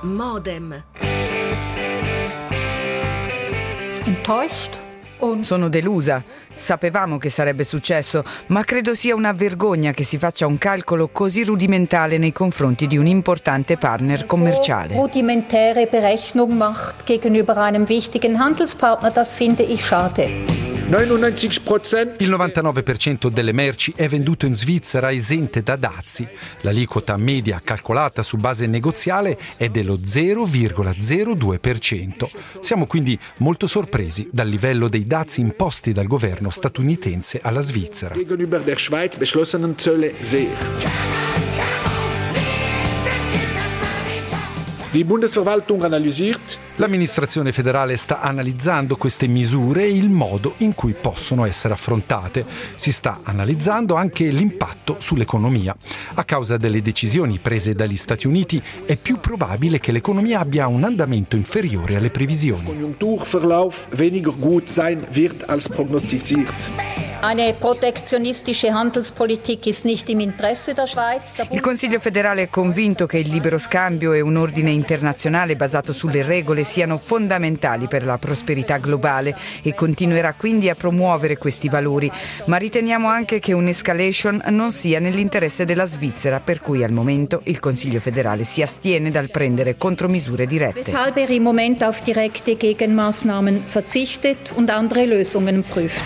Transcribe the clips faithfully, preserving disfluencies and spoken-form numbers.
Modem. Enttäuscht? Sono delusa. Sapevamo che sarebbe successo, ma credo sia una vergogna che si faccia un calcolo così rudimentale nei confronti di un importante partner commerciale. So rudimentäre Berechnung macht gegenüber einem wichtigen Handelspartner, das finde ich schade. Il novantanove per cento delle merci è venduto in Svizzera esente da dazi. L'aliquota media calcolata su base negoziale è dello zero virgola zero due per cento. Siamo quindi molto sorpresi dal livello dei dazi imposti dal governo statunitense alla Svizzera. Gegenüber der Schweiz beschlossenen Zölle sehr. Die Bundesverwaltung analysiert. L'amministrazione federale sta analizzando queste misure e il modo in cui possono essere affrontate. Si sta analizzando anche l'impatto sull'economia. A causa delle decisioni prese dagli Stati Uniti è più probabile che l'economia abbia un andamento inferiore alle previsioni. Der Konjunkturverlauf weniger gut sein wird als prognostiziert. Eine protektionistische Handelspolitik ist nicht im Interesse der Schweiz. Il Consiglio federale è convinto che il libero scambio e un ordine internazionale basato sulle regole siano fondamentali per la prosperità globale e continuerà quindi a promuovere questi valori, ma riteniamo anche che un'escalation non sia nell'interesse della Svizzera, per cui al momento il Consiglio federale si astiene dal prendere contromisure dirette. Weshalb er im Moment auf direkte Gegenmaßnahmen verzichtet und andere Lösungen prüft.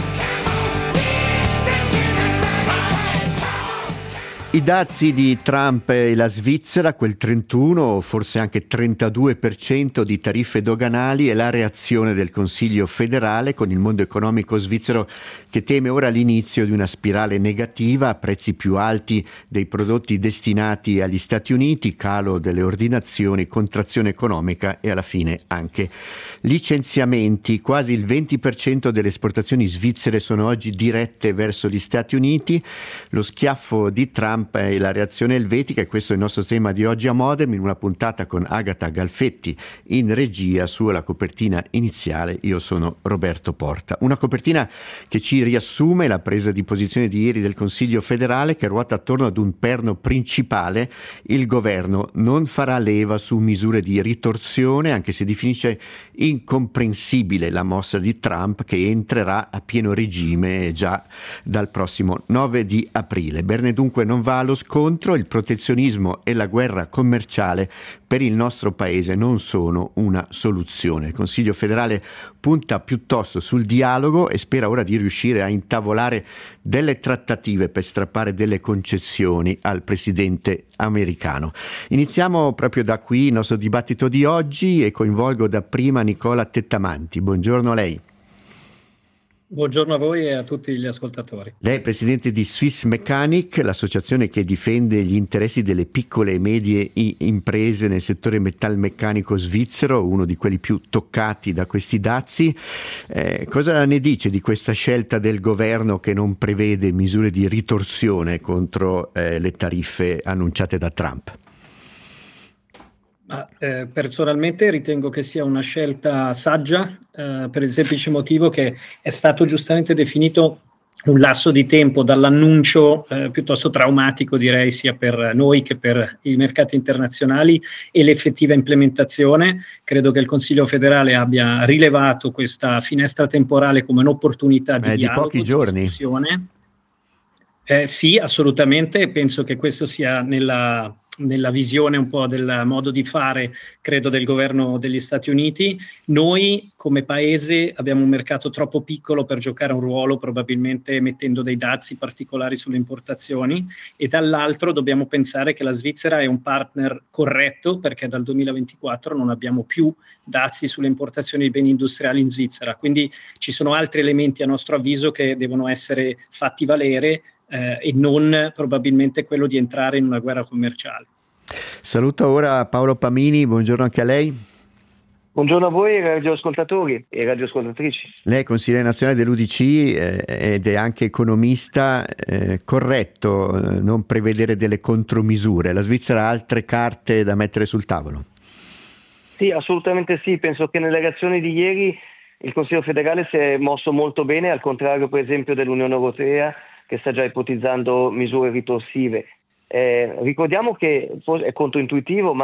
I dazi di Trump e la Svizzera, quel trentuno, forse anche trentadue per cento di tariffe doganali e la reazione del Consiglio federale con il mondo economico svizzero che teme ora l'inizio di una spirale negativa, prezzi più alti dei prodotti destinati agli Stati Uniti, calo delle ordinazioni, contrazione economica e alla fine anche licenziamenti. Quasi il venti per cento delle esportazioni svizzere sono oggi dirette verso gli Stati Uniti. Lo schiaffo di Trump e la reazione elvetica, e questo è il nostro tema di oggi a Modem, in una puntata con Agata Galfetti in regia. Sulla copertina iniziale io sono Roberto Porta. Una copertina che ci riassume la presa di posizione di ieri del Consiglio federale, che ruota attorno ad un perno principale: il governo non farà leva su misure di ritorsione, anche se definisce incomprensibile la mossa di Trump, che entrerà a pieno regime già dal prossimo nove di aprile. Berne dunque non va allo scontro. Il protezionismo e la guerra commerciale per il nostro paese non sono una soluzione. Il Consiglio federale punta piuttosto sul dialogo e spera ora di riuscire a intavolare delle trattative per strappare delle concessioni al presidente americano. Iniziamo proprio da qui il nostro dibattito di oggi e coinvolgo dapprima Nicola Tettamanti. Buongiorno a lei. Buongiorno a voi e a tutti gli ascoltatori. Lei è presidente di Swiss Mechanic, l'associazione che difende gli interessi delle piccole e medie imprese nel settore metalmeccanico svizzero, uno di quelli più toccati da questi dazi. Eh, cosa ne dice di questa scelta del governo che non prevede misure di ritorsione contro eh, le tariffe annunciate da Trump? Ma, eh, personalmente ritengo che sia una scelta saggia eh, per il semplice motivo che è stato giustamente definito un lasso di tempo dall'annuncio eh, piuttosto traumatico, direi, sia per noi che per i mercati internazionali, e l'effettiva implementazione. Credo che il Consiglio federale abbia rilevato questa finestra temporale come un'opportunità di eh, dialogo, di pochi giorni. Discussione. Eh, sì, assolutamente. Penso che questo sia nella nella visione un po' del modo di fare, credo, del governo degli Stati Uniti. Noi come paese abbiamo un mercato troppo piccolo per giocare un ruolo, probabilmente mettendo dei dazi particolari sulle importazioni, e dall'altro dobbiamo pensare che la Svizzera è un partner corretto, perché dal duemilaventiquattro non abbiamo più dazi sulle importazioni di beni industriali in Svizzera, quindi ci sono altri elementi a nostro avviso che devono essere fatti valere Eh, e non probabilmente quello di entrare in una guerra commerciale. Saluto ora Paolo Pamini, buongiorno anche a lei. Buongiorno a voi radioascoltatori e radioascoltatrici. Lei è consigliere nazionale dell'U D C eh, ed è anche economista. Eh, corretto eh, non prevedere delle contromisure? La Svizzera ha altre carte da mettere sul tavolo? Sì, assolutamente sì. Penso che nelle reazioni di ieri il Consiglio federale si è mosso molto bene, al contrario per esempio dell'Unione Europea, che sta già ipotizzando misure ritorsive. Eh, ricordiamo che è controintuitivo, ma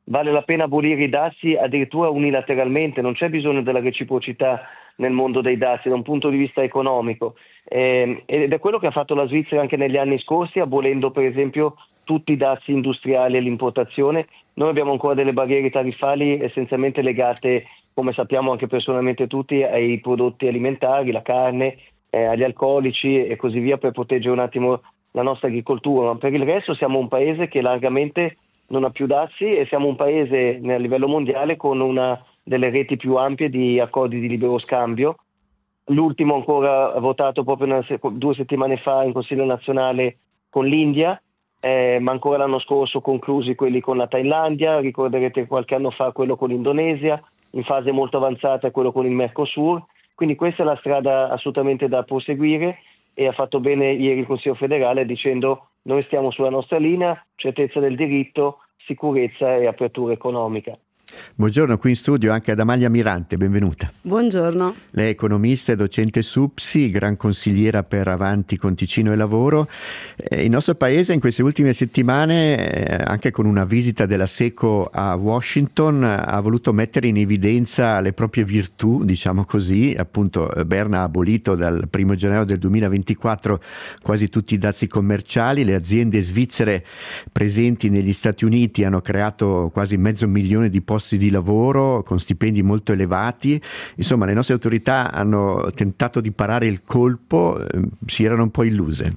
vale la pena abolire i dazi addirittura unilateralmente, non c'è bisogno della reciprocità nel mondo dei dazi da un punto di vista economico, eh, ed è quello che ha fatto la Svizzera anche negli anni scorsi, abolendo per esempio tutti i dazi industriali all'importazione. Noi abbiamo ancora delle barriere tariffali essenzialmente legate, come sappiamo anche personalmente tutti, ai prodotti alimentari, la carne, eh, agli alcolici e così via, per proteggere un attimo la nostra agricoltura, ma per il resto siamo un paese che largamente non ha più dazi e siamo un paese a livello mondiale con una delle reti più ampie di accordi di libero scambio. L'ultimo ancora votato proprio una, due settimane fa in Consiglio nazionale con l'India, eh, ma ancora l'anno scorso conclusi quelli con la Thailandia, ricorderete qualche anno fa quello con l'Indonesia, in fase molto avanzata quello con il Mercosur, quindi questa è la strada assolutamente da proseguire e ha fatto bene ieri il Consiglio federale dicendo noi stiamo sulla nostra linea, certezza del diritto, sicurezza e apertura economica. Buongiorno, qui in studio anche ad Amalia Mirante, benvenuta. Buongiorno. Lei è economista e docente S U P S I, gran consigliera per Avanti con Ticino e Lavoro. Eh, il nostro paese in queste ultime settimane, eh, anche con una visita della SECO a Washington, ha voluto mettere in evidenza le proprie virtù, diciamo così. Appunto, Berna ha abolito dal primo gennaio del duemilaventiquattro quasi tutti i dazi commerciali. Le aziende svizzere presenti negli Stati Uniti hanno creato quasi mezzo milione di posti di lavoro con stipendi molto elevati. Insomma, le nostre autorità hanno tentato di parare il colpo, eh, si erano un po' illuse.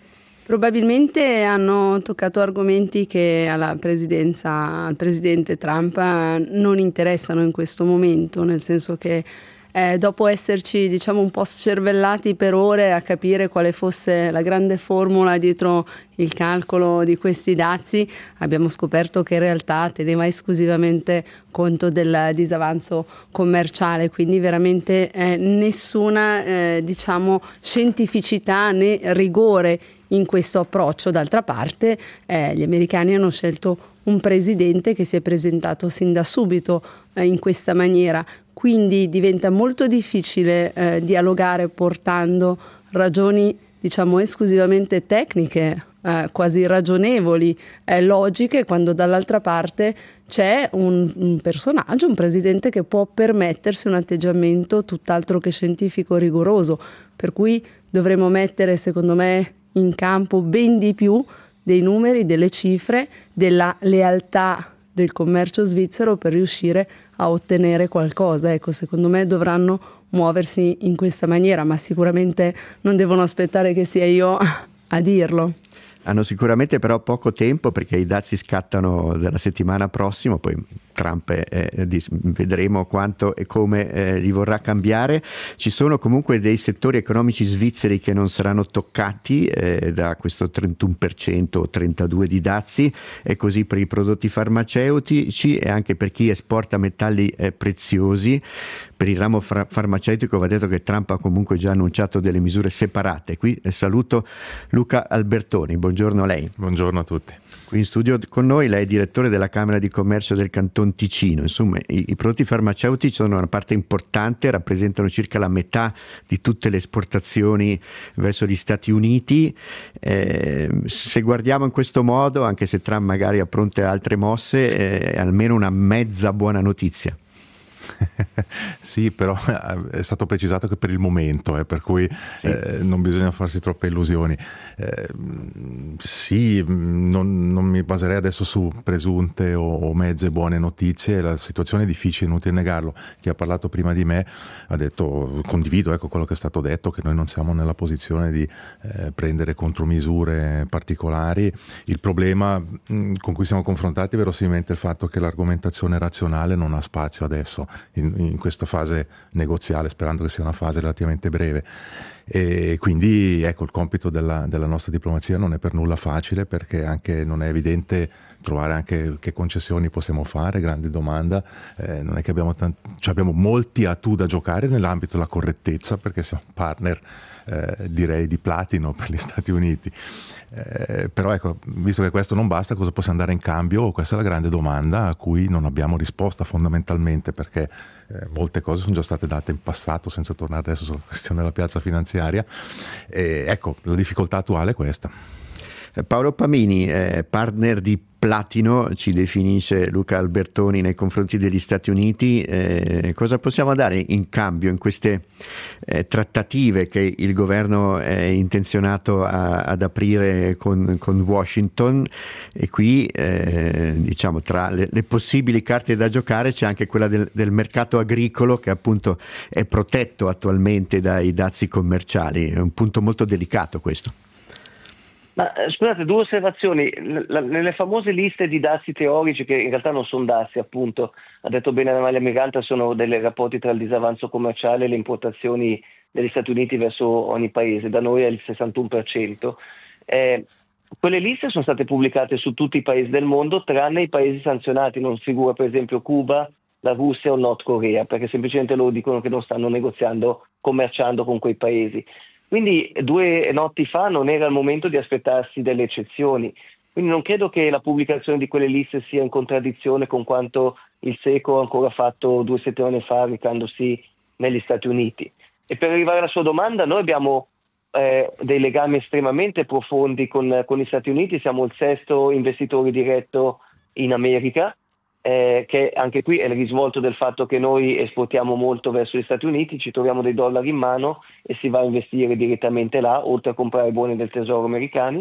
Probabilmente hanno toccato argomenti che alla presidenza, al presidente Trump non interessano in questo momento, nel senso che Eh, dopo esserci diciamo un po' scervellati per ore a capire quale fosse la grande formula dietro il calcolo di questi dazi, abbiamo scoperto che in realtà teneva esclusivamente conto del disavanzo commerciale, quindi veramente eh, nessuna eh, diciamo scientificità né rigore in questo approccio. D'altra parte eh, gli americani hanno scelto un presidente che si è presentato sin da subito eh, in questa maniera, quindi diventa molto difficile eh, dialogare portando ragioni diciamo esclusivamente tecniche, eh, quasi ragionevoli, eh, logiche, quando dall'altra parte c'è un, un personaggio, un presidente che può permettersi un atteggiamento tutt'altro che scientifico rigoroso, per cui dovremo mettere secondo me in campo ben di più dei numeri, delle cifre, della lealtà del commercio svizzero per riuscire a ottenere qualcosa. Ecco, secondo me dovranno muoversi in questa maniera, ma sicuramente non devono aspettare che sia io a dirlo. Hanno sicuramente però poco tempo perché i dazi scattano dalla settimana prossima, poi Trump eh, eh, vedremo quanto e come eh, li vorrà cambiare. Ci sono comunque dei settori economici svizzeri che non saranno toccati eh, da questo trentuno per cento o trentadue per cento di dazi, è così per i prodotti farmaceutici e anche per chi esporta metalli eh, preziosi. Per il ramo fra- farmaceutico va detto che Trump ha comunque già annunciato delle misure separate. Qui eh, saluto Luca Albertoni, buongiorno a lei. Buongiorno a tutti. Qui in studio con noi lei è direttore della Camera di Commercio del Canton Ticino. Insomma, i, i prodotti farmaceutici sono una parte importante, rappresentano circa la metà di tutte le esportazioni verso gli Stati Uniti. Eh, se guardiamo in questo modo, anche se Trump magari ha pronte altre mosse, eh, è almeno una mezza buona notizia. Sì, però è stato precisato che per il momento, eh, per cui sì. eh, non bisogna farsi troppe illusioni. Eh, sì, non, non mi baserei adesso su presunte o, o mezze buone notizie, la situazione è difficile, inutile negarlo. Chi ha parlato prima di me ha detto, condivido ecco quello che è stato detto, che noi non siamo nella posizione di eh, prendere contromisure particolari. Il problema mh, con cui siamo confrontati è verosimilmente il fatto che l'argomentazione razionale non ha spazio adesso In, in questa fase negoziale, sperando che sia una fase relativamente breve, e quindi ecco il compito della, della nostra diplomazia non è per nulla facile, perché anche non è evidente trovare anche che concessioni possiamo fare, grande domanda. Eh, non è che abbiamo, tanti, cioè abbiamo molti attu da giocare nell'ambito della correttezza, perché siamo partner eh, direi di platino per gli Stati Uniti. Eh, però ecco, visto che questo non basta, cosa possiamo dare in cambio? Questa è la grande domanda a cui non abbiamo risposta fondamentalmente, perché eh, molte cose sono già state date in passato, senza tornare adesso sulla questione della piazza finanziaria. E ecco, la difficoltà attuale è questa. Paolo Pamini, eh, partner di platino, ci definisce Luca Albertoni nei confronti degli Stati Uniti. Eh, cosa possiamo dare in cambio in queste eh, trattative che il governo è intenzionato a, ad aprire con, con Washington? E qui eh, diciamo tra le, le possibili carte da giocare c'è anche quella del, del mercato agricolo, che appunto è protetto attualmente dai dazi commerciali. È un punto molto delicato questo. Ma scusate, due osservazioni. L- nelle famose liste di dazi teorici, che in realtà non sono dazi, appunto, ha detto bene Amalia Mirante, sono dei rapporti tra il disavanzo commerciale e le importazioni degli Stati Uniti verso ogni paese. Da noi è il sessantuno per cento. Eh, quelle liste sono state pubblicate su tutti i paesi del mondo, tranne i paesi sanzionati. Non figura per esempio Cuba, la Russia o Nord Corea, perché semplicemente loro dicono che non stanno negoziando, commerciando con quei paesi. Quindi due notti fa non era il momento di aspettarsi delle eccezioni, quindi non credo che la pubblicazione di quelle liste sia in contraddizione con quanto il SECO ha ancora fatto due settimane fa recandosi negli Stati Uniti. E per arrivare alla sua domanda, noi abbiamo eh, dei legami estremamente profondi con, con gli Stati Uniti, siamo il sesto investitore diretto in America, Eh, che anche qui è il risvolto del fatto che noi esportiamo molto verso gli Stati Uniti, ci troviamo dei dollari in mano e si va a investire direttamente là, oltre a comprare buoni del tesoro americani,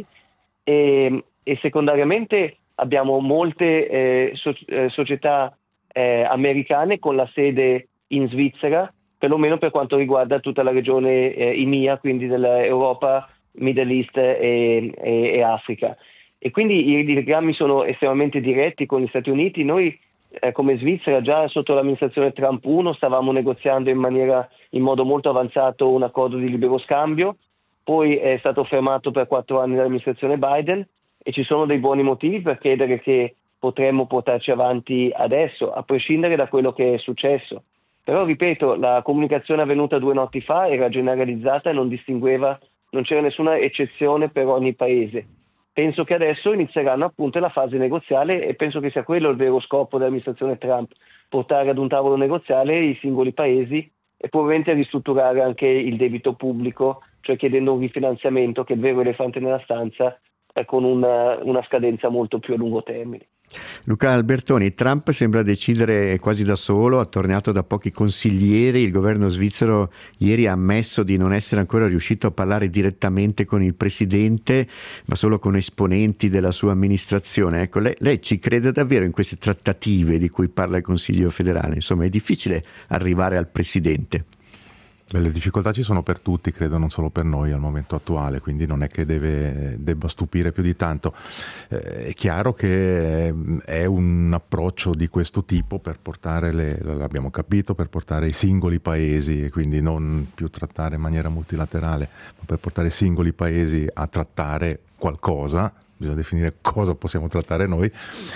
e, e secondariamente abbiamo molte eh, so, eh, società eh, americane con la sede in Svizzera, perlomeno per quanto riguarda tutta la regione eh, I M E A, quindi dell'Europa, Middle East e, e, e Africa. E quindi i legami sono estremamente diretti con gli Stati Uniti. Noi eh, come Svizzera già sotto l'amministrazione Trump uno stavamo negoziando in maniera in modo molto avanzato un accordo di libero scambio, poi è stato fermato per quattro anni dall'amministrazione Biden e ci sono dei buoni motivi per credere che potremmo portarci avanti adesso, a prescindere da quello che è successo. Però ripeto, la comunicazione avvenuta due notti fa era generalizzata e non distingueva, non c'era nessuna eccezione per ogni paese. Penso che adesso inizieranno appunto la fase negoziale e penso che sia quello il vero scopo dell'amministrazione Trump, portare ad un tavolo negoziale i singoli paesi e probabilmente ristrutturare anche il debito pubblico, cioè chiedendo un rifinanziamento che è il vero elefante nella stanza, eh, con una, una scadenza molto più a lungo termine. Luca Albertoni, Trump sembra decidere quasi da solo, attorniato da pochi consiglieri. Il governo svizzero ieri ha ammesso di non essere ancora riuscito a parlare direttamente con il presidente, ma solo con esponenti della sua amministrazione. Ecco, lei, lei ci crede davvero in queste trattative di cui parla il Consiglio federale? Insomma, è difficile arrivare al presidente. Beh, le difficoltà ci sono per tutti, credo, non solo per noi al momento attuale, quindi non è che deve, debba stupire più di tanto. Eh, è chiaro che è un approccio di questo tipo per portare, le, l'abbiamo capito, per portare i singoli paesi, e quindi non più trattare in maniera multilaterale, ma per portare i singoli paesi a trattare qualcosa, bisogna definire cosa possiamo trattare noi.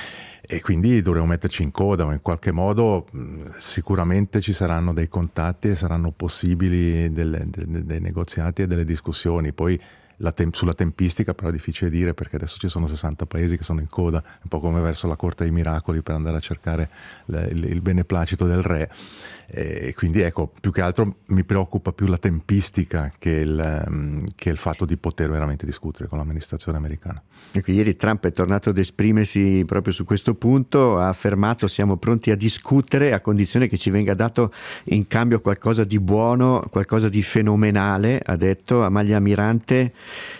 E quindi dovremo metterci in coda, ma in qualche modo sicuramente ci saranno dei contatti e saranno possibili delle, dei, dei negoziati e delle discussioni. Poi la tem- sulla tempistica però è difficile dire, perché adesso ci sono sessanta paesi che sono in coda, un po' come verso la Corte dei Miracoli per andare a cercare le, il, il beneplacito del re. E quindi ecco, più che altro mi preoccupa più la tempistica che il, che il fatto di poter veramente discutere con l'amministrazione americana. Ecco, ieri Trump è tornato ad esprimersi proprio su questo punto, ha affermato: siamo pronti a discutere a condizione che ci venga dato in cambio qualcosa di buono, qualcosa di fenomenale, ha detto. Amalia Mirante,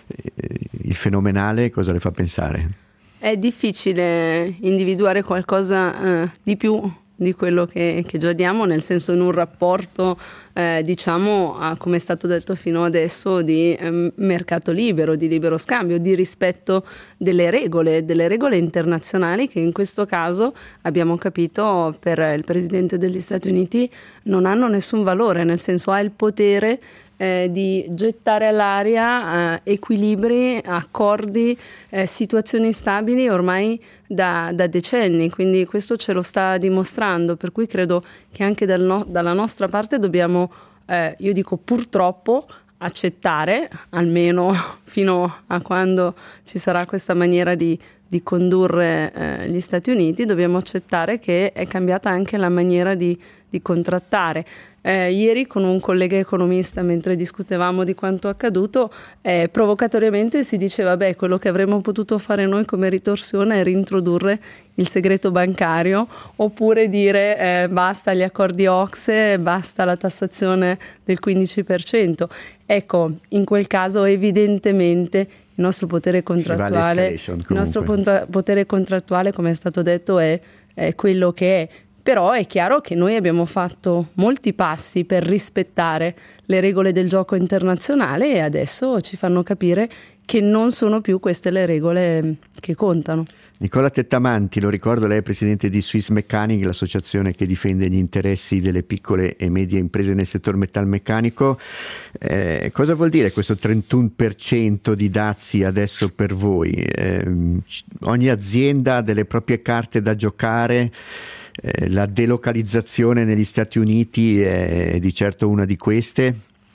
il fenomenale cosa le fa pensare? È difficile individuare qualcosa eh, di più di quello che, che già diamo, nel senso in un rapporto eh, diciamo a, come è stato detto fino adesso, di eh, mercato libero, di libero scambio, di rispetto delle regole, delle regole internazionali che in questo caso abbiamo capito per il Presidente degli Stati Uniti non hanno nessun valore, nel senso ha il potere Eh, di gettare all'aria eh, equilibri, accordi, eh, situazioni stabili ormai da, da decenni, quindi questo ce lo sta dimostrando, per cui credo che anche dal no- dalla nostra parte dobbiamo, eh, io dico purtroppo, accettare, almeno fino a quando ci sarà questa maniera di di condurre eh, gli Stati Uniti, dobbiamo accettare che è cambiata anche la maniera di, di contrattare. Eh, ieri con un collega economista, mentre discutevamo di quanto accaduto, eh, provocatoriamente si diceva beh, quello che avremmo potuto fare noi come ritorsione è reintrodurre il segreto bancario, oppure dire eh, basta gli accordi O C S E, basta la tassazione del quindici per cento. Ecco, in quel caso evidentemente il nostro potere contrattuale, il nostro potere contrattuale, come è stato detto, è, è quello che è. Però è chiaro che noi abbiamo fatto molti passi per rispettare le regole del gioco internazionale e adesso ci fanno capire che non sono più queste le regole che contano. Nicola Tettamanti, lo ricordo, lei è presidente di Swiss Mechanic, l'associazione che difende gli interessi delle piccole e medie imprese nel settore metalmeccanico. Eh, cosa vuol dire questo trentuno per cento di dazi adesso per voi? Eh, ogni azienda ha delle proprie carte da giocare. Eh, la delocalizzazione negli Stati Uniti è di certo una di queste?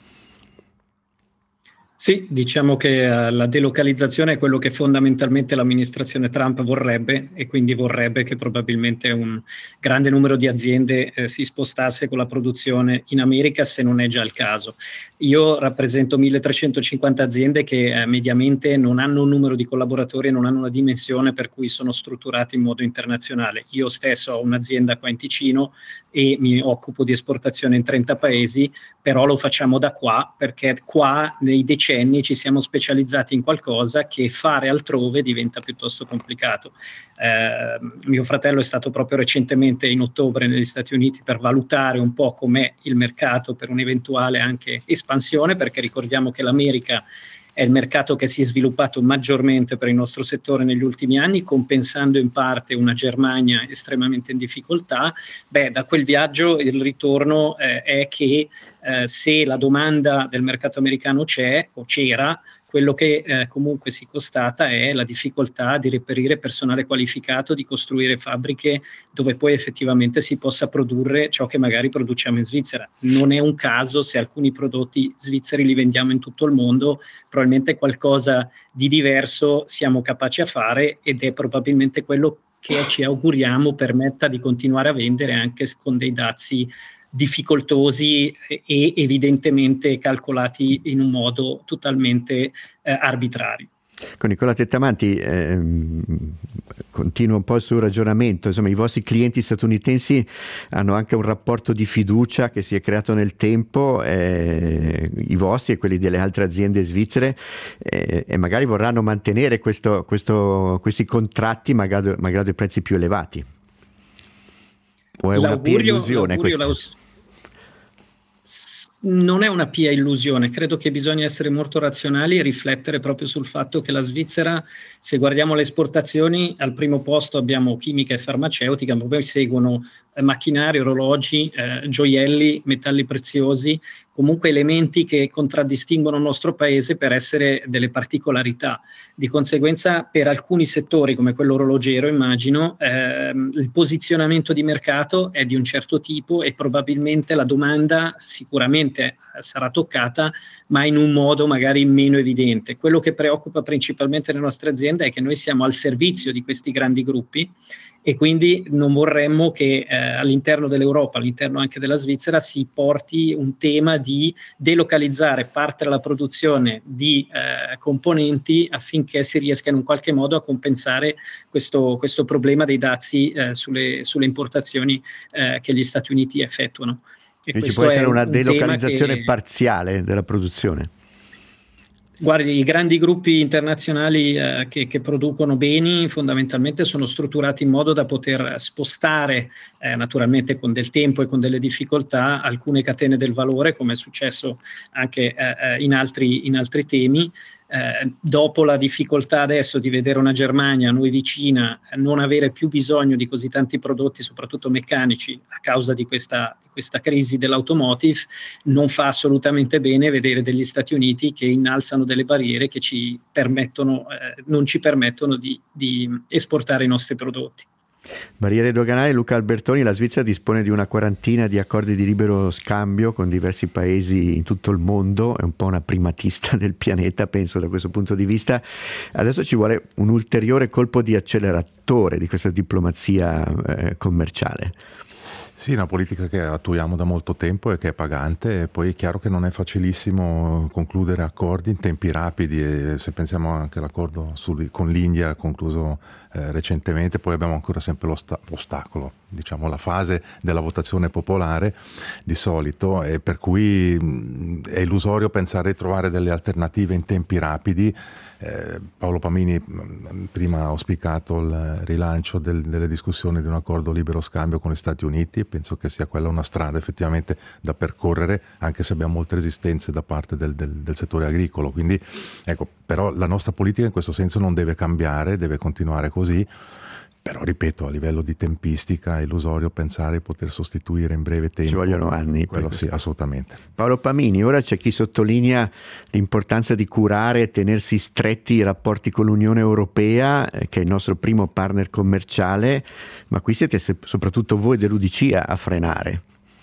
Sì, diciamo che uh, la delocalizzazione è quello che fondamentalmente l'amministrazione Trump vorrebbe, e quindi vorrebbe che probabilmente un grande numero di aziende eh, si spostasse con la produzione in America, se non è già il caso. Io rappresento milletrecentocinquanta aziende che eh, mediamente non hanno un numero di collaboratori e non hanno una dimensione per cui sono strutturate in modo internazionale. Io stesso ho un'azienda qua in Ticino e mi occupo di esportazione in trenta paesi, però lo facciamo da qua perché qua nei decenni ci siamo specializzati in qualcosa che fare altrove diventa piuttosto complicato. Eh, mio fratello è stato proprio recentemente in ottobre negli Stati Uniti per valutare un po' com'è il mercato per un'eventuale anche espansione, perché ricordiamo che l'America è il mercato che si è sviluppato maggiormente per il nostro settore negli ultimi anni, compensando in parte una Germania estremamente in difficoltà. Beh, da quel viaggio il ritorno eh, è che eh, se la domanda del mercato americano c'è o c'era, quello che eh, comunque si constata è la difficoltà di reperire personale qualificato, di costruire fabbriche dove poi effettivamente si possa produrre ciò che magari produciamo in Svizzera. Non è un caso se alcuni prodotti svizzeri li vendiamo in tutto il mondo, probabilmente qualcosa di diverso siamo capaci a fare, ed è probabilmente quello che ci auguriamo permetta di continuare a vendere anche con dei dazi difficoltosi e evidentemente calcolati in un modo totalmente eh, arbitrario. Con Nicola Tettamanti ehm, continuo un po' il suo ragionamento. Insomma, i vostri clienti statunitensi hanno anche un rapporto di fiducia che si è creato nel tempo, eh, i vostri e quelli delle altre aziende svizzere, eh, e magari vorranno mantenere questo, questo, questi contratti magari, magari a prezzi più elevati. O è una pia illusione questa? Non è una pia illusione, credo che bisogna essere molto razionali e riflettere proprio sul fatto che la Svizzera, se guardiamo le esportazioni, al primo posto abbiamo chimica e farmaceutica, poi seguono eh, macchinari, orologi, eh, gioielli, metalli preziosi, comunque elementi che contraddistinguono il nostro paese per essere delle particolarità. Di conseguenza, per alcuni settori come quello orologero, immagino, ehm, il posizionamento di mercato è di un certo tipo e probabilmente la domanda sicuramente sarà toccata, ma in un modo magari meno evidente. Quello che preoccupa principalmente le nostre aziende è che noi siamo al servizio di questi grandi gruppi e quindi non vorremmo che eh, all'interno dell'Europa, all'interno anche della Svizzera, si porti un tema di delocalizzare parte della produzione di eh, componenti affinché si riesca in un qualche modo a compensare questo, questo problema dei dazi eh, sulle, sulle importazioni eh, che gli Stati Uniti effettuano. E ci può essere una delocalizzazione che, parziale della produzione? Guardi, i grandi gruppi internazionali eh, che, che producono beni fondamentalmente sono strutturati in modo da poter spostare, eh, naturalmente con del tempo e con delle difficoltà, alcune catene del valore, come è successo anche eh, in, altri, in altri temi. Eh, dopo la difficoltà adesso di vedere una Germania a noi vicina non avere più bisogno di così tanti prodotti, soprattutto meccanici, a causa di questa, di questa crisi dell'automotive, non fa assolutamente bene vedere degli Stati Uniti che innalzano delle barriere che ci permettono, eh, non ci permettono di, di esportare i nostri prodotti. Barriere doganali, Luca Albertoni. La Svizzera dispone di una quarantina di accordi di libero scambio con diversi paesi in tutto il mondo, è un po' una primatista del pianeta, penso, da questo punto di vista. Adesso ci vuole un ulteriore colpo di acceleratore di questa diplomazia eh, commerciale. Sì, una politica che attuiamo da molto tempo e che è pagante, e poi è chiaro che non è facilissimo concludere accordi in tempi rapidi, e se pensiamo anche all'accordo sul, con l'India concluso eh, recentemente, poi abbiamo ancora sempre l'ostacolo, diciamo la fase della votazione popolare di solito, e per cui mh, è illusorio pensare di trovare delle alternative in tempi rapidi. Eh, Paolo Pamini mh, prima ha auspicato il rilancio del, delle discussioni di un accordo libero scambio con gli Stati Uniti. Penso che sia quella una strada effettivamente da percorrere, anche se abbiamo molte resistenze da parte del, del, del settore agricolo. Quindi, ecco, però la nostra politica in questo senso non deve cambiare, deve continuare così. Però, ripeto, a livello di tempistica è illusorio pensare di poter sostituire in breve tempo. Ci vogliono anni. Quello sì, assolutamente. Paolo Pamini, ora c'è chi sottolinea l'importanza di curare e tenersi stretti i rapporti con l'Unione Europea, che è il nostro primo partner commerciale, ma qui siete soprattutto voi dell'U D C a frenare.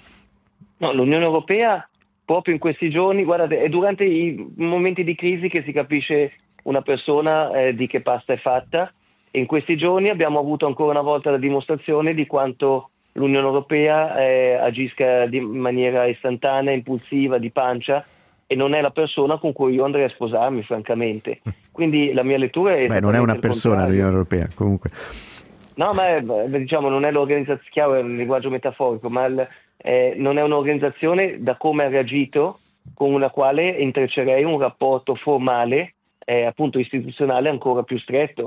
No, l'Unione Europea proprio in questi giorni, guardate, è durante i momenti di crisi che si capisce una persona eh, di che pasta è fatta. In questi giorni abbiamo avuto ancora una volta la dimostrazione di quanto l'Unione Europea eh, agisca di maniera istantanea, impulsiva, di pancia, e non è la persona con cui io andrei a sposarmi, francamente. Quindi la mia lettura è... Beh, non è una persona l'Unione Europea, comunque. No, ma è, diciamo non è l'organizzazione, chiaro, è un linguaggio metaforico, ma il, eh, non è un'organizzazione da come ha reagito, con la quale intreccerei un rapporto formale, eh, appunto istituzionale, ancora più stretto.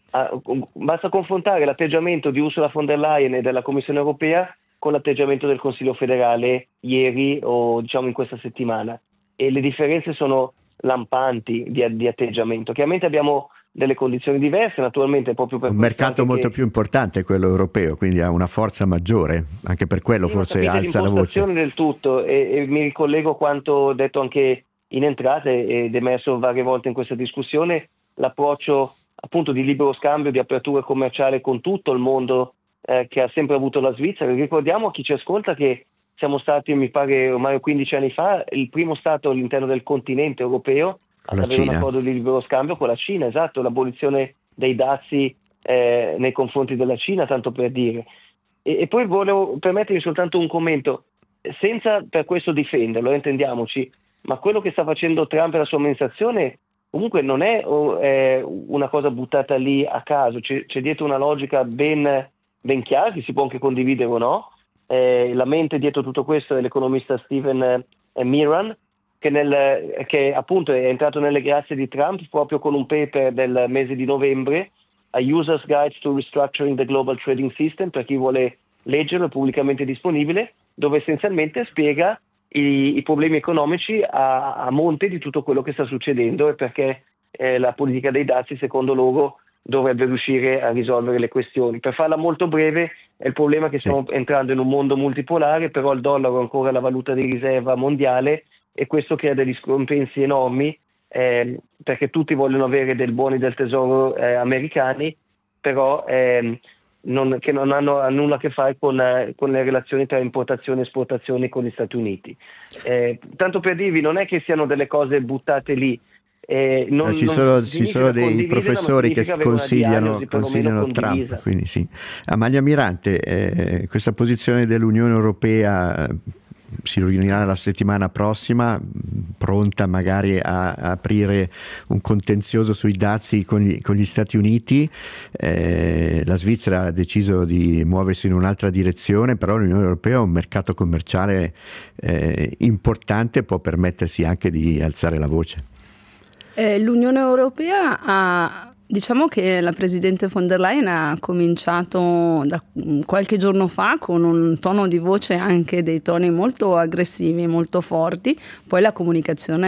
Basta confrontare l'atteggiamento di Ursula von der Leyen e della Commissione Europea con l'atteggiamento del Consiglio federale ieri o diciamo in questa settimana, e le differenze sono lampanti di, di atteggiamento. Chiaramente abbiamo delle condizioni diverse, naturalmente proprio per un mercato molto che... più importante quello europeo, quindi ha una forza maggiore, anche per quello sì, forse alza la voce. Del tutto, e, e mi ricollego a quanto detto anche in entrate ed emerso varie volte in questa discussione, l'approccio appunto di libero scambio, di apertura commerciale con tutto il mondo eh, che ha sempre avuto la Svizzera. Ricordiamo a chi ci ascolta che siamo stati, mi pare ormai quindici anni fa, il primo stato all'interno del continente europeo ad avere un accordo di libero scambio con la Cina, esatto, l'abolizione dei dazi eh, nei confronti della Cina, tanto per dire. E, e poi volevo permettermi soltanto un commento, senza per questo difenderlo, intendiamoci, ma quello che sta facendo Trump e la sua amministrazione comunque non è eh, una cosa buttata lì a caso, c'è, c'è dietro una logica ben, ben chiara, che si può anche condividere o no. Eh, la mente dietro tutto questo è l'economista Steven eh, Miran, che, nel, che appunto è entrato nelle grazie di Trump proprio con un paper del mese di novembre, A User's Guide to Restructuring the Global Trading System, per chi vuole leggerlo, è pubblicamente disponibile, dove essenzialmente spiega I, i problemi economici a, a monte di tutto quello che sta succedendo, e perché eh, la politica dei dazi secondo loro dovrebbe riuscire a risolvere le questioni. Per farla molto breve, è il problema che stiamo sì. entrando in un mondo multipolare, però il dollaro è ancora la valuta di riserva mondiale, e questo crea degli scompensi enormi eh, perché tutti vogliono avere dei buoni del tesoro eh, americani, però eh, Non, che non hanno nulla a che fare con, eh, con le relazioni tra importazioni e esportazioni con gli Stati Uniti. Eh, tanto per dirvi, non è che siano delle cose buttate lì. Eh, non, no, ci sono, ci sono dei professori che consigliano, diagnosi, consigliano Trump. Quindi sì. Amalia Mirante, eh, questa posizione dell'Unione Europea si riunirà la settimana prossima, pronta magari a, a aprire un contenzioso sui dazi con gli, con gli Stati Uniti. Eh, la Svizzera ha deciso di muoversi in un'altra direzione, però l'Unione Europea è un mercato commerciale eh, importante, può permettersi anche di alzare la voce. Eh, L'Unione Europea ha... Diciamo che la Presidente von der Leyen ha cominciato da qualche giorno fa con un tono di voce, anche dei toni molto aggressivi, molto forti, poi la comunicazione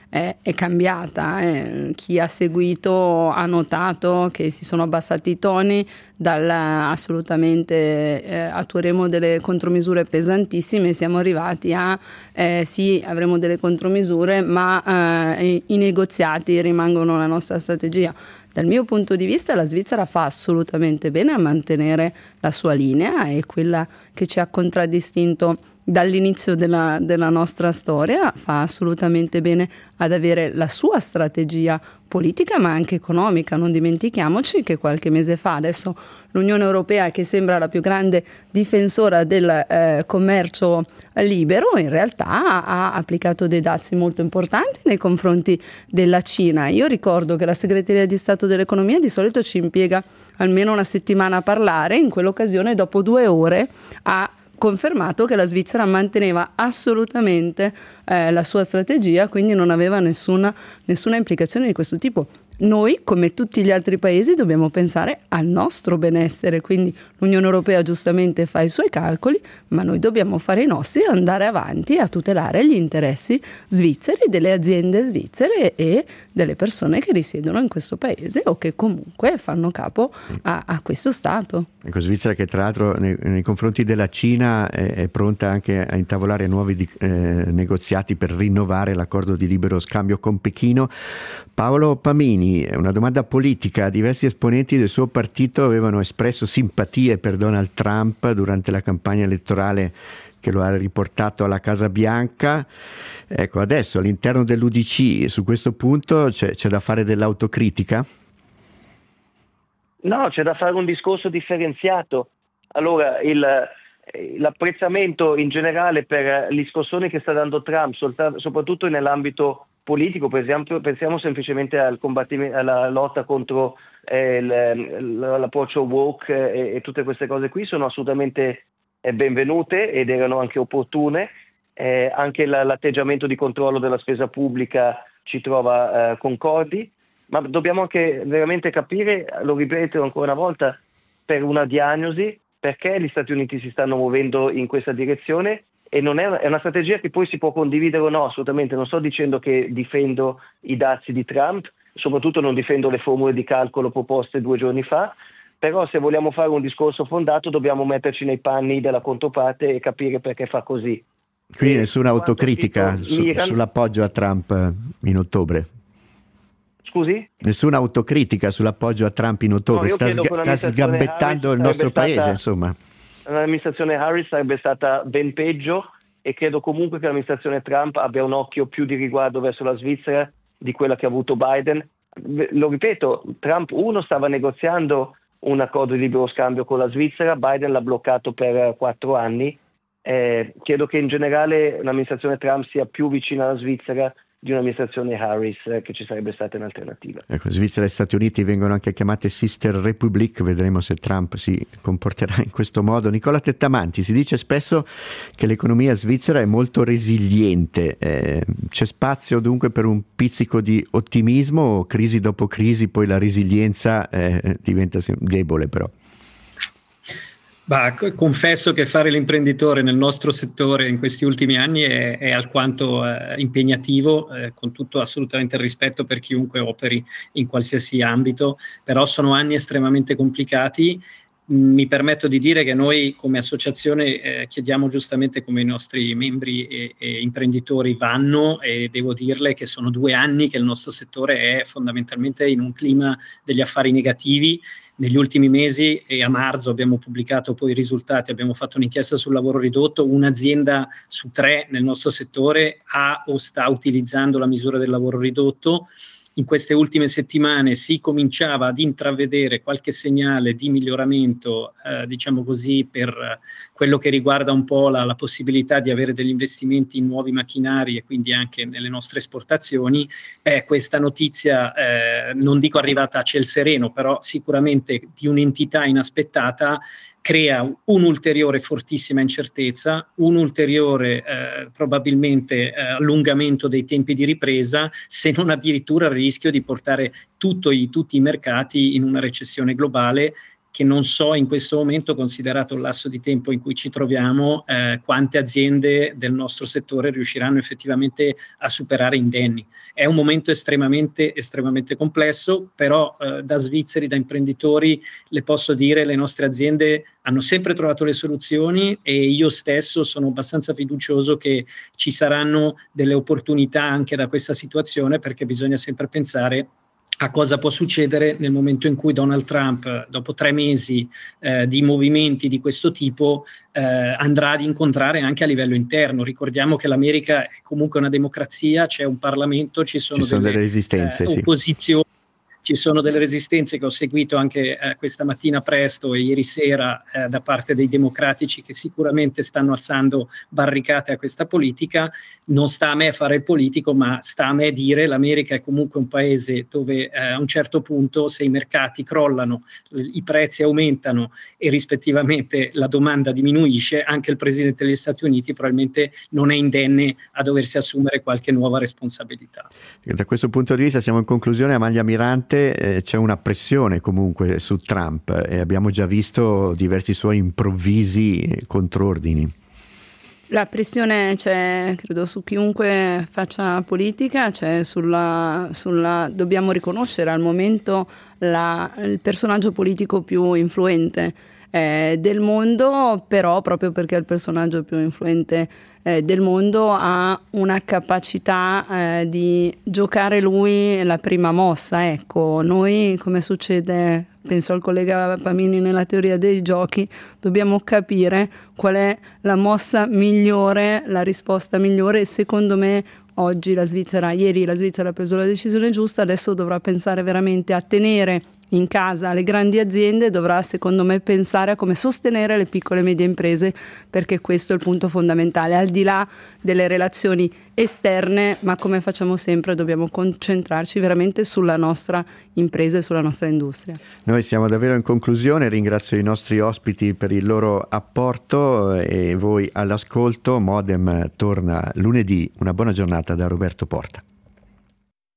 è, è cambiata. Eh. Chi ha seguito ha notato che si sono abbassati i toni dal assolutamente eh, attueremo delle contromisure pesantissime, siamo arrivati a eh, sì, avremo delle contromisure, ma eh, i, i negoziati rimangono la nostra strategia. Dal mio punto di vista la Svizzera fa assolutamente bene a mantenere la sua linea, è quella che ci ha contraddistinto dall'inizio della, della nostra storia, fa assolutamente bene ad avere la sua strategia politica ma anche economica. Non dimentichiamoci che qualche mese fa adesso l'Unione Europea, che sembra la più grande difensora del eh, commercio libero, in realtà ha applicato dei dazi molto importanti nei confronti della Cina. Io ricordo che la Segreteria di Stato dell'Economia di solito ci impiega almeno una settimana a parlare, in quell'occasione dopo due ore ha confermato che la Svizzera manteneva assolutamente eh, la sua strategia, quindi non aveva nessuna, nessuna implicazione di questo tipo. Noi, come tutti gli altri paesi, dobbiamo pensare al nostro benessere, quindi l'Unione Europea giustamente fa i suoi calcoli, ma noi dobbiamo fare i nostri e andare avanti a tutelare gli interessi svizzeri, delle aziende svizzere e delle persone che risiedono in questo paese o che comunque fanno capo a, a questo Stato. Ecco, Svizzera che tra l'altro nei, nei confronti della Cina è, è pronta anche a intavolare nuovi di, eh, negoziati per rinnovare l'accordo di libero scambio con Pechino. Paolo Pamini, una domanda politica. Diversi esponenti del suo partito avevano espresso simpatie per Donald Trump durante la campagna elettorale che lo ha riportato alla Casa Bianca. Ecco, adesso all'interno dell'U D C su questo punto c'è, c'è da fare dell'autocritica? No, c'è da fare un discorso differenziato. Allora, il, l'apprezzamento in generale per gli scossoni che sta dando Trump, soltanto, soprattutto nell'ambito politico, per esempio, pensiamo semplicemente al combattimento, alla lotta contro eh, l'approccio woke eh, e tutte queste cose qui, sono assolutamente eh, benvenute ed erano anche opportune. Eh, anche la, l'atteggiamento di controllo della spesa pubblica ci trova eh, concordi, ma dobbiamo anche veramente capire, lo ripeto ancora una volta, per una diagnosi, perché gli Stati Uniti si stanno muovendo in questa direzione. E non è una, è una strategia che poi si può condividere o no, assolutamente. Non sto dicendo che difendo i dazi di Trump, soprattutto non difendo le formule di calcolo proposte due giorni fa, però se vogliamo fare un discorso fondato dobbiamo metterci nei panni della controparte e capire perché fa così. Quindi e nessuna autocritica su, Miran... sull'appoggio a Trump in ottobre? Scusi? Nessuna autocritica sull'appoggio a Trump in ottobre, no, sta, sga- sta sgambettando il nostro paese, stata... insomma. L'amministrazione Harris sarebbe stata ben peggio e credo comunque che l'amministrazione Trump abbia un occhio più di riguardo verso la Svizzera di quella che ha avuto Biden. Lo ripeto, Trump uno stava negoziando un accordo di libero scambio con la Svizzera, Biden l'ha bloccato per quattro anni. Eh, credo che in generale l'amministrazione Trump sia più vicina alla Svizzera di un'amministrazione Harris, eh, che ci sarebbe stata in alternativa. Ecco, Svizzera e Stati Uniti vengono anche chiamate sister republic, vedremo se Trump si comporterà in questo modo. Nicola Tettamanti, si dice spesso che l'economia svizzera è molto resiliente, eh, c'è spazio dunque per un pizzico di ottimismo o crisi dopo crisi poi la resilienza eh, diventa debole però? Bah, confesso che fare l'imprenditore nel nostro settore in questi ultimi anni è, è alquanto eh, impegnativo, eh, con tutto assolutamente il rispetto per chiunque operi in qualsiasi ambito, però sono anni estremamente complicati. Mi permetto di dire che noi come associazione eh, chiediamo giustamente come i nostri membri e, e imprenditori vanno, e devo dirle che sono due anni che il nostro settore è fondamentalmente in un clima degli affari negativi. Negli ultimi mesi e a marzo abbiamo pubblicato poi i risultati, abbiamo fatto un'inchiesta sul lavoro ridotto, un'azienda su tre nel nostro settore ha o sta utilizzando la misura del lavoro ridotto. In queste ultime settimane si cominciava ad intravedere qualche segnale di miglioramento, eh, diciamo così, per quello che riguarda un po' la, la possibilità di avere degli investimenti in nuovi macchinari e quindi anche nelle nostre esportazioni. Eh, questa notizia, eh, non dico arrivata a ciel sereno, però sicuramente di un'entità inaspettata, crea un'ulteriore fortissima incertezza, un ulteriore eh, probabilmente eh, allungamento dei tempi di ripresa, se non addirittura il rischio di portare tutto i, tutti i mercati in una recessione globale che non so in questo momento, considerato il lasso di tempo in cui ci troviamo, eh, quante aziende del nostro settore riusciranno effettivamente a superare indenni. È un momento estremamente, estremamente complesso, però eh, da svizzeri, da imprenditori, le posso dire, le nostre aziende hanno sempre trovato le soluzioni e io stesso sono abbastanza fiducioso che ci saranno delle opportunità anche da questa situazione, perché bisogna sempre pensare a cosa può succedere nel momento in cui Donald Trump, dopo tre mesi eh, di movimenti di questo tipo, eh, andrà ad incontrare anche a livello interno. Ricordiamo che l'America è comunque una democrazia, c'è un Parlamento, ci sono, ci sono delle, delle resistenze, eh, sì. opposizioni. Ci sono delle resistenze che ho seguito anche eh, questa mattina presto e ieri sera eh, da parte dei democratici, che sicuramente stanno alzando barricate a questa politica. Non sta a me fare il politico, ma sta a me dire: l'America è comunque un paese dove eh, a un certo punto, se i mercati crollano, i prezzi aumentano e rispettivamente la domanda diminuisce, anche il Presidente degli Stati Uniti probabilmente non è indenne a doversi assumere qualche nuova responsabilità. Da questo punto di vista siamo in conclusione. Amalia Mirante, eh, c'è una pressione comunque su Trump e abbiamo già visto diversi suoi improvvisi contrordini. La pressione c'è, credo, su chiunque faccia politica, c'è sulla, sulla dobbiamo riconoscere al momento la, il personaggio politico più influente eh, del mondo, però proprio perché è il personaggio più influente eh, del mondo ha una capacità eh, di giocare lui la prima mossa. Ecco, noi, come succede, penso al collega Pamini nella teoria dei giochi, dobbiamo capire qual è la mossa migliore, la risposta migliore, e secondo me oggi la Svizzera, ieri la Svizzera ha preso la decisione giusta, adesso dovrà pensare veramente a tenere in casa le grandi aziende, dovrà secondo me pensare a come sostenere le piccole e medie imprese, perché questo è il punto fondamentale, al di là delle relazioni esterne, ma come facciamo sempre dobbiamo concentrarci veramente sulla nostra impresa e sulla nostra industria. Noi siamo davvero in conclusione, ringrazio i nostri ospiti per il loro apporto e voi all'ascolto. Modem torna lunedì, una buona giornata da Roberto Porta.